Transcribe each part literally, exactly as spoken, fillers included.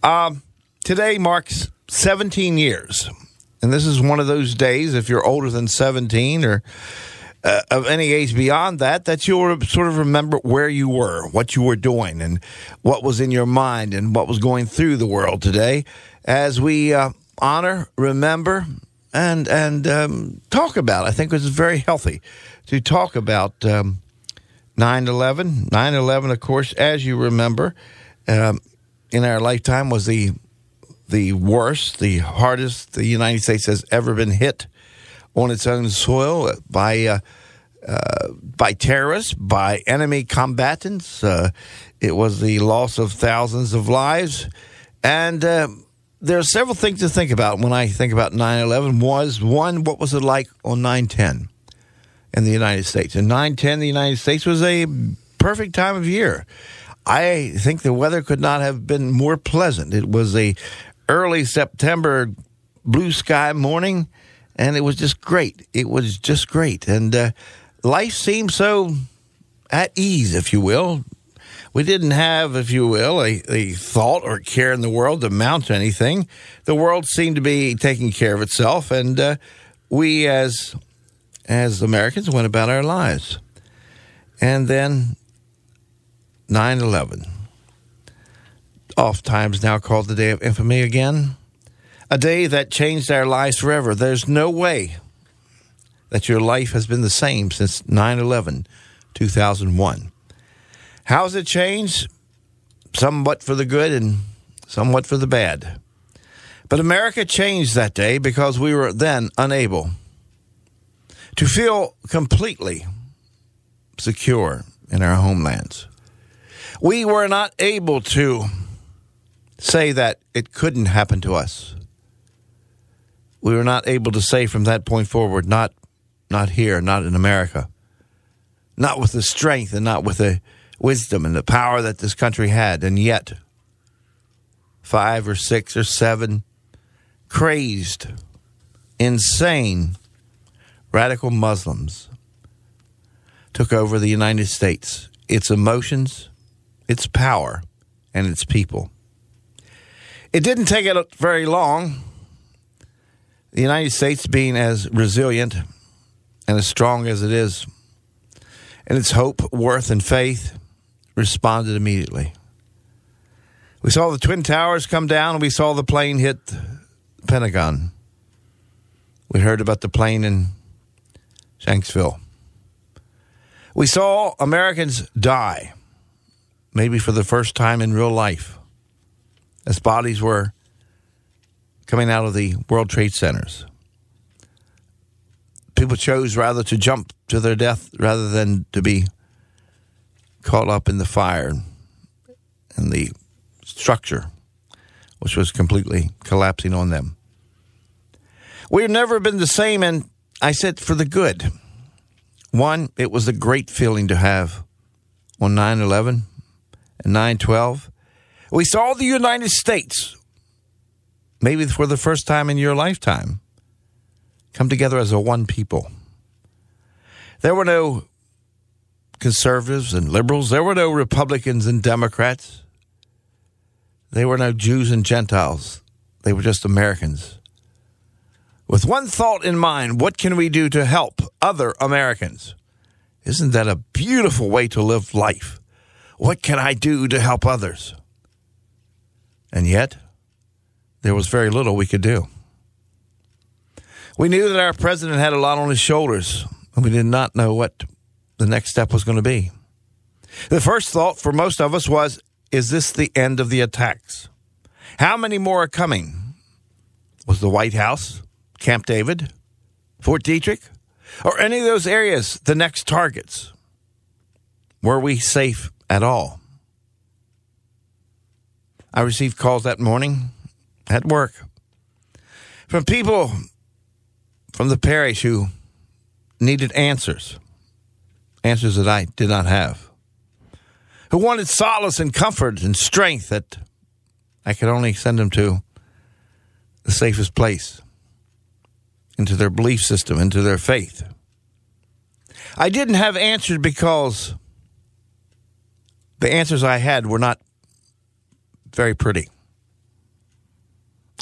Um, today marks seventeen years. And this is one of those days, if you're older than seventeen or uh, of any age beyond that, that you'll sort of remember where you were, what you were doing, and what was in your mind and what was going through the world today as we uh, honor, remember, and and um, talk about. I think it was very healthy to talk about um, nine eleven. nine eleven, of course, as you remember, um, in our lifetime was the the worst, the hardest the United States has ever been hit on its own soil by uh, uh, by terrorists, by enemy combatants. Uh, it was the loss of thousands of lives. And uh, there are several things to think about when I think about nine eleven. Was, one, what was it like on nine ten in the United States? In nine ten, the United States was a perfect time of year. I think the weather could not have been more pleasant. It was a early September blue sky morning, and it was just great. It was just great. And uh, life seemed so at ease, if you will. We didn't have, if you will, a, a thought or care in the world to mount to anything. The world seemed to be taking care of itself, and uh, we as as Americans went about our lives. And then nine eleven. Oftentimes now called the Day of Infamy again. A day that changed our lives forever. There's no way that your life has been the same since nine eleven, two thousand one. How has it changed? Somewhat for the good and somewhat for the bad. But America changed that day because we were then unable to feel completely secure in our homelands. We were not able to say that it couldn't happen to us. We were not able to say from that point forward, not not here, not in America, not with the strength and not with the wisdom and the power that this country had. And yet, five or six or seven crazed, insane, radical Muslims took over the United States, its emotions, its power, and its people. It didn't take it very long. The United States, being as resilient and as strong as it is, and its hope, worth, and faith, responded immediately. We saw the Twin Towers come down, and we saw the plane hit the Pentagon. We heard about the plane in Shanksville. We saw Americans die, maybe for the first time in real life, as bodies were coming out of the World Trade Centers. People chose rather to jump to their death rather than to be caught up in the fire and the structure, which was completely collapsing on them. We've never been the same, and I said for the good. One, it was a great feeling to have on nine eleven and nine twelve. We saw the United States, maybe for the first time in your lifetime, come together as a one people. There were no conservatives and liberals. There were no Republicans and Democrats. There were no Jews and Gentiles. They were just Americans. With one thought in mind, what can we do to help other Americans? Isn't that a beautiful way to live life? What can I do to help others? And yet, there was very little we could do. We knew that our president had a lot on his shoulders, and we did not know what the next step was going to be. The first thought for most of us was, is this the end of the attacks? How many more are coming? Was the White House, Camp David, Fort Detrick, or any of those areas the next targets? Were we safe at all? I received calls that morning at work from people from the parish who needed answers, answers that I did not have, who wanted solace and comfort and strength that I could only send them to the safest place, into their belief system, into their faith. I didn't have answers because the answers I had were not very pretty.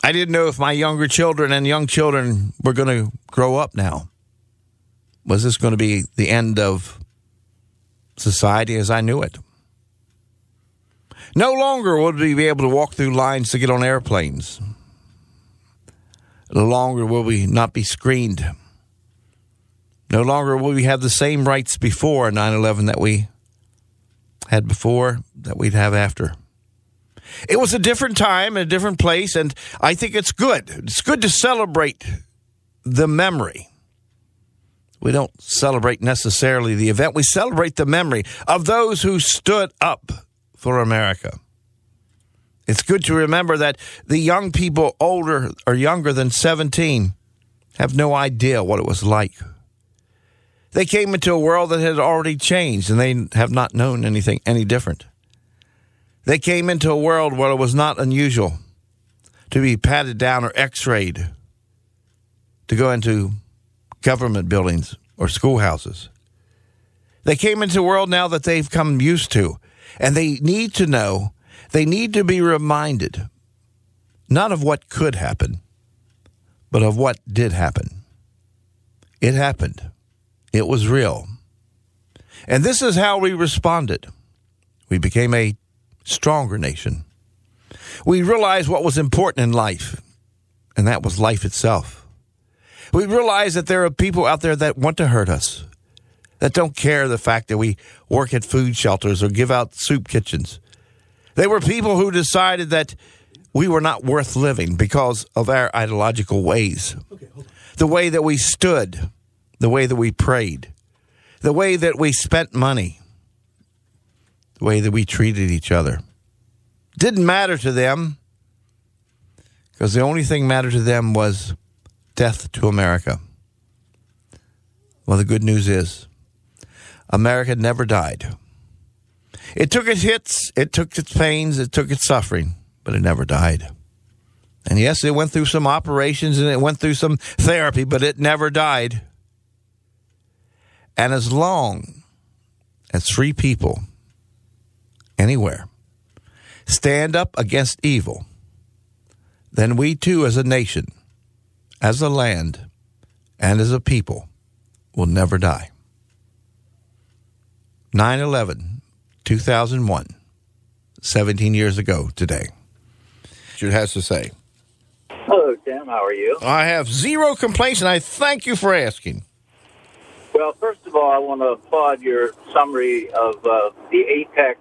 I didn't know if my younger children and young children were going to grow up now. Was this going to be the end of society as I knew it? No longer would we be able to walk through lines to get on airplanes. No longer will we not be screened. No longer will we have the same rights before nine eleven that we had before, that we'd have after. It was a different time and a different place, and I think it's good. It's good to celebrate the memory. We don't celebrate necessarily the event. We celebrate the memory of those who stood up for America. It's good to remember that the young people older or younger than seventeen have no idea what it was like. They came into a world that had already changed, and they have not known anything any different. They came into a world where it was not unusual to be patted down or x-rayed to go into government buildings or schoolhouses. They came into a world now that they've come used to, and they need to know, they need to be reminded, not of what could happen, but of what did happen. It happened. It was real. And this is how we responded. We became a stronger nation. We realized what was important in life, and that was life itself. We realized that there are people out there that want to hurt us, that don't care the fact that we work at food shelters or give out soup kitchens. They were people who decided that we were not worth living because of our ideological ways. Okay, hold on. The way that we stood, the way that we prayed, the way that we spent money, the way that we treated each other. Didn't matter to them, because the only thing mattered to them was death to America. Well, the good news is America never died. It took its hits, it took its pains, it took its suffering, but it never died. And yes, it went through some operations and it went through some therapy, but it never died. And as long as free people anywhere stand up against evil, then we too as a nation, as a land, and as a people will never die. nine eleven, two thousand one, seventeen years ago today. Richard has to say. Hello, Tim. How are you? I have zero complaints, and I thank you for asking. Well, first of all, I want to applaud your summary of uh, the apex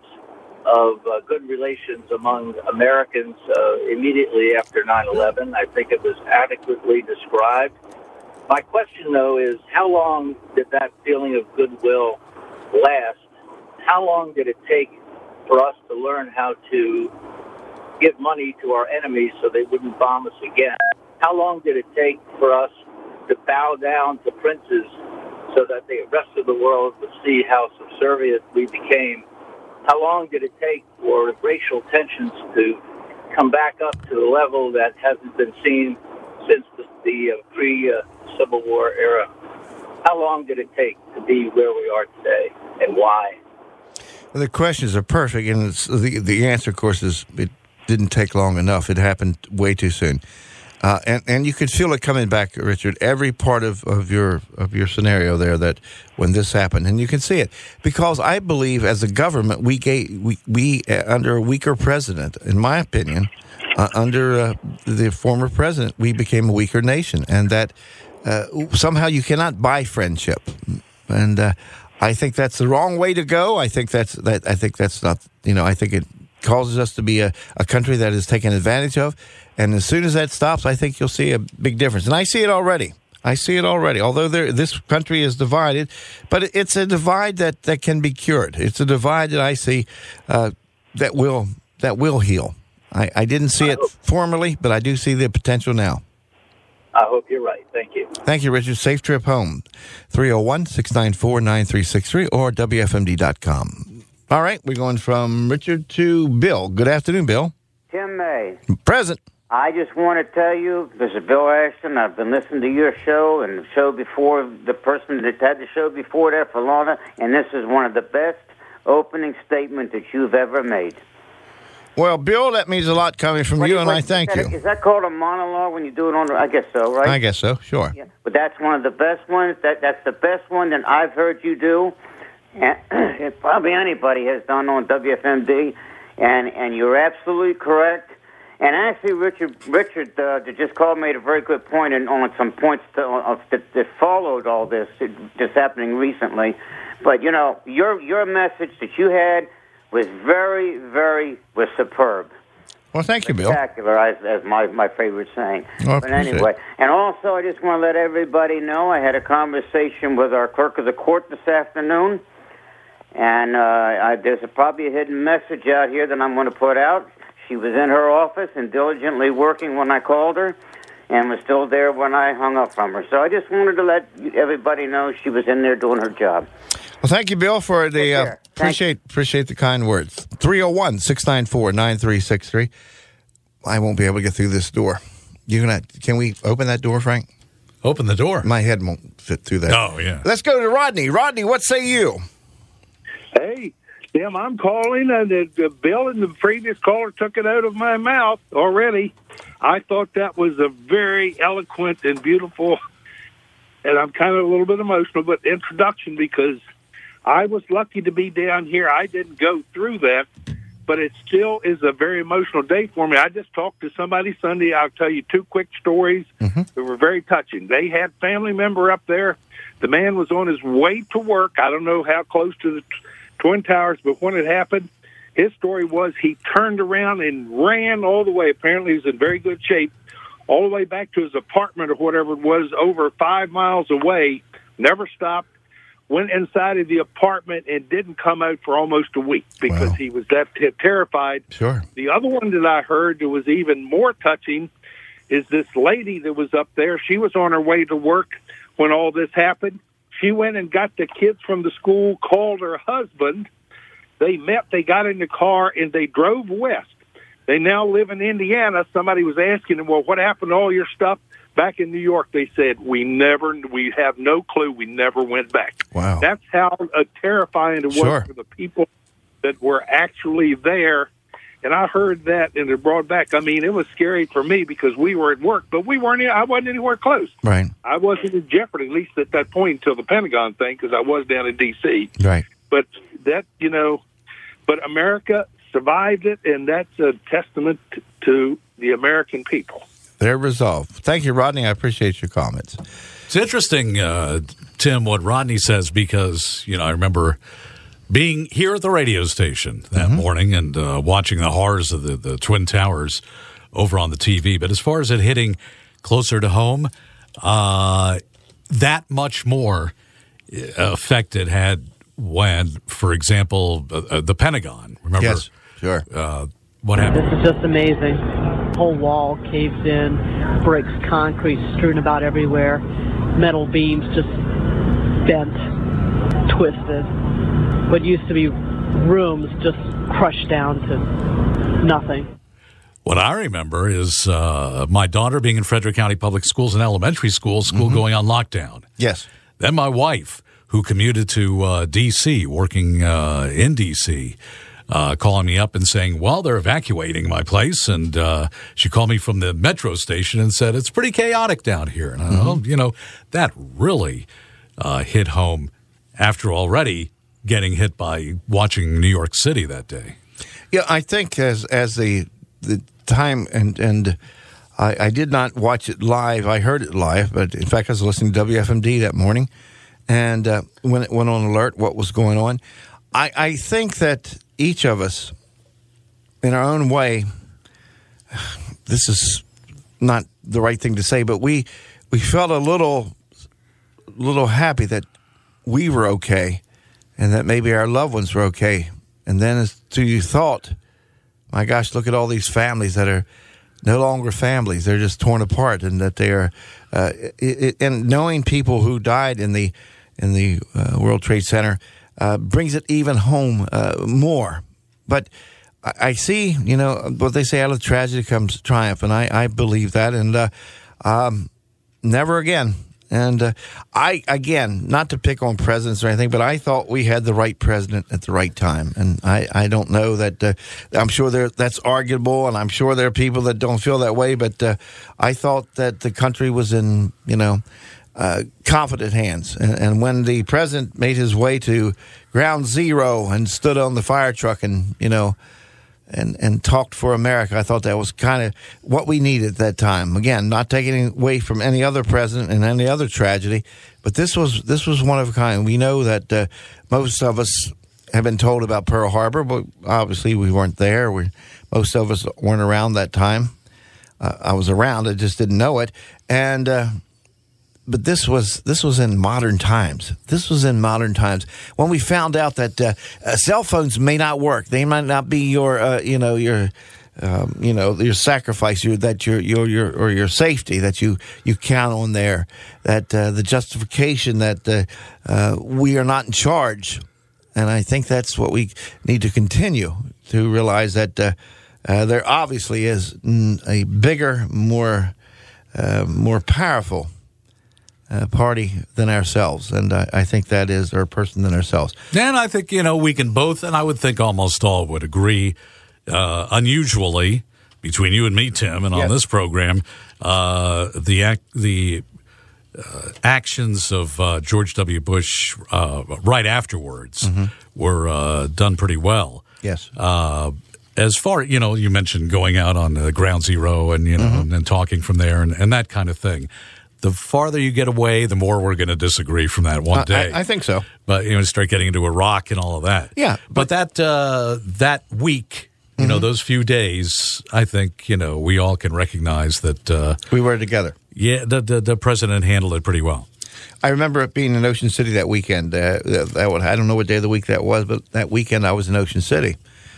of uh, good relations among Americans uh, immediately after nine eleven. I think it was adequately described. My question, though, is how long did that feeling of goodwill last? How long did it take for us to learn how to give money to our enemies so they wouldn't bomb us again? How long did it take for us to bow down to princes so that the rest of the world would see how subservient we became? How long did it take for racial tensions to come back up to the level that hasn't been seen since the, the uh, pre-Civil War era? How long did it take to be where we are today, and why? Well, the questions are perfect, and it's, the the answer, of course, is it didn't take long enough. It happened way too soon. Uh, and, and you could feel it coming back, Richard, every part of, of your of your scenario there, that when this happened, and you can see it, because I believe as a government we gave, we, we uh, under a weaker president, in my opinion, uh, under uh, the former president, we became a weaker nation, and that uh, somehow you cannot buy friendship, and uh, I think that's the wrong way to go. I think that's that. I think that's not. You know, I think it causes us to be a, a country that is taken advantage of. And as soon as that stops, I think you'll see a big difference. And I see it already. I see it already. Although there, this country is divided, but it's a divide that, that can be cured. It's a divide that I see uh, that will that will heal. I, I didn't see it formerly, but I do see the potential now. I hope you're right. Thank you. Thank you, Richard. Safe trip home. three oh one, six nine four, nine three six three or W F M D dot com. All right, we're going from Richard to Bill. Good afternoon, Bill. Tim May. Present. I just want to tell you, this is Bill Ashton. I've been listening to your show and the show before, the person that had the show before that for Lorna, and this is one of the best opening statements that you've ever made. Well, Bill, that means a lot coming from What- you, and what- I thank is that, you. Is that called a monologue when you do it on? I guess so, right? I guess so. Sure. Yeah, but that's one of the best ones. That that's the best one that I've heard you do, and probably anybody has done on W F M D. And and you're absolutely correct. And actually, Richard Richard uh, just called made a very good point and on some points to, uh, that, that followed all this just happening recently. But you know, your your message that you had was very very was superb. Well, thank you, Bill. Spectacular, as, as my, my favorite saying. Oh, I but appreciate anyway, it. and also I just want to let everybody know I had a conversation with our clerk of the court this afternoon, and uh, I, there's a, probably a hidden message out here that I'm going to put out. She was in her office and diligently working when I called her, and was still there when I hung up from her. So I just wanted to let everybody know she was in there doing her job. Well, thank you, Bill, for the uh, care. appreciate appreciate the kind words. three oh one, six nine four, nine three six three. I won't be able to get through this door. You gonna? Can we open that door, Frank? Open the door. My head won't fit through that. Oh, yeah. Let's go to Rodney. Rodney, what say you? Hey, Tim, I'm calling, and the, the Bill and the previous caller took it out of my mouth already. I thought that was a very eloquent and beautiful, and I'm kind of a little bit emotional, but introduction, because I was lucky to be down here. I didn't go through that, but it still is a very emotional day for me. I just talked to somebody Sunday. I'll tell you two quick stories Mm-hmm. that were very touching. They had family member up there. The man was on his way to work. I don't know how close to the Twin Towers, but when it happened, his story was he turned around and ran all the way. Apparently, he was in very good shape, all the way back to his apartment or whatever it was, over five miles away, never stopped, went inside of the apartment and didn't come out for almost a week because Wow. he was that t- terrified. Sure. The other one that I heard that was even more touching is this lady that was up there. She was on her way to work when all this happened. She went and got the kids from the school, called her husband. They met, they got in the car, and they drove west. They now live in Indiana. Somebody was asking them, well, what happened to all your stuff back in New York? They said, we never, we have no clue. We never went back. Wow. That's how uh, terrifying it was Sure. for the people that were actually there. And I heard that, and it brought back, I mean, it was scary for me because we were at work, but we weren't, I wasn't anywhere close. Right. I wasn't in jeopardy, at least at that point until the Pentagon thing, because I was down in D C Right. But that, you know, but America survived it, and that's a testament t- to the American people. Their resolve. Thank you, Rodney. I appreciate your comments. It's interesting, uh, Tim, what Rodney says, because, you know, I remember being here at the radio station that Mm-hmm. morning and uh, watching the horrors of the, the Twin Towers over on the T V. But as far as it hitting closer to home, uh, that much more affected had when, for example, uh, the Pentagon. Remember? Yes. Sure. Uh, what happened? This is just amazing. Whole wall caved in, bricks, concrete strewn about everywhere, metal beams just bent, twisted. What used to be rooms just crushed down to nothing. What I remember is uh, my daughter being in Frederick County Public Schools, an elementary school, school Mm-hmm. going on lockdown. Yes. Then my wife, who commuted to uh, D C, working uh, in D C, uh, calling me up and saying, well, they're evacuating my place. And uh, she called me from the metro station and said, it's pretty chaotic down here. And I Mm-hmm. know, you know, that really uh, hit home after already getting hit by watching New York City that day. Yeah, I think as as the the time and and I, I did not watch it live. I heard it live, but in fact, I was listening to W F M D that morning, and uh, when it went on alert, what was going on. I, I think that each of us, in our own way, this is not the right thing to say, but we we felt a little little happy that we were okay, and that maybe our loved ones were okay. And then as to you thought, my gosh, look at all these families that are no longer families. They're just torn apart, and that they are, uh, it, it, and knowing people who died in the in the uh, World Trade Center uh, brings it even home uh, more. But I, I see, you know, what they say, out of tragedy comes triumph, and I, I believe that. And uh, um, never again. And uh, I, again, not to pick on presidents or anything, but I thought we had the right president at the right time. And I, I don't know that, uh, I'm sure there, that's arguable, and I'm sure there are people that don't feel that way, but uh, I thought that the country was in, you know, uh, confident hands. And, and when the president made his way to ground zero and stood on the fire truck and, you know, and, and talked for America, I thought that was kind of what we needed at that time. Again, not taking away from any other president and any other tragedy, but this was this was one of a kind. We know that uh, most of us have been told about Pearl Harbor, but obviously we weren't there. We, most of us weren't around that time. Uh, I was around, I just didn't know it. And uh, but this was this was in modern times. This was in modern times when we found out that uh, uh, cell phones may not work. They might not be your, uh, you know, your, um, you know, your sacrifice, your that your your your or your safety that you you count on there. That uh, the justification that uh, uh, we are not in charge, and I think that's what we need to continue to realize that uh, uh, there obviously is a bigger, more uh, more powerful Uh, party than ourselves, and I, I think that is, or a person than ourselves. And I think, you know, we can both, and I would think almost all would agree, uh, unusually, between you and me, Tim, and on Yes. this program, uh, the act, the uh, actions of uh, George W. Bush uh, right afterwards mm-hmm. were uh, done pretty well. Yes. Uh, as far, you know, you mentioned going out on uh, ground zero and, you know, mm-hmm. and, and talking from there and, and that kind of thing. The farther you get away, the more we're going to disagree from that one day. Uh, I, I think so. But, you know, start getting into Iraq and all of that. Yeah. But, but that uh, that week, you mm-hmm. know, those few days, I think, you know, we all can recognize that. Uh, we were together. Yeah, the, the the president handled it pretty well. I remember it being in Ocean City that weekend. Uh, that would, I don't know what day of the week that was, but that weekend I was in Ocean City.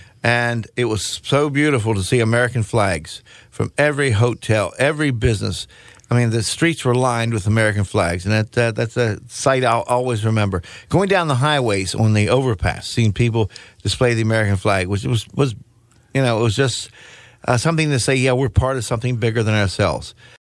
And it was so beautiful to see American flags from every hotel, every business. I mean, the streets were lined with American flags, and that uh, that's a sight I'll always remember. Going down the highways on the overpass, seeing people display the American flag, which was, was you know, it was just uh, something to say, yeah, we're part of something bigger than ourselves.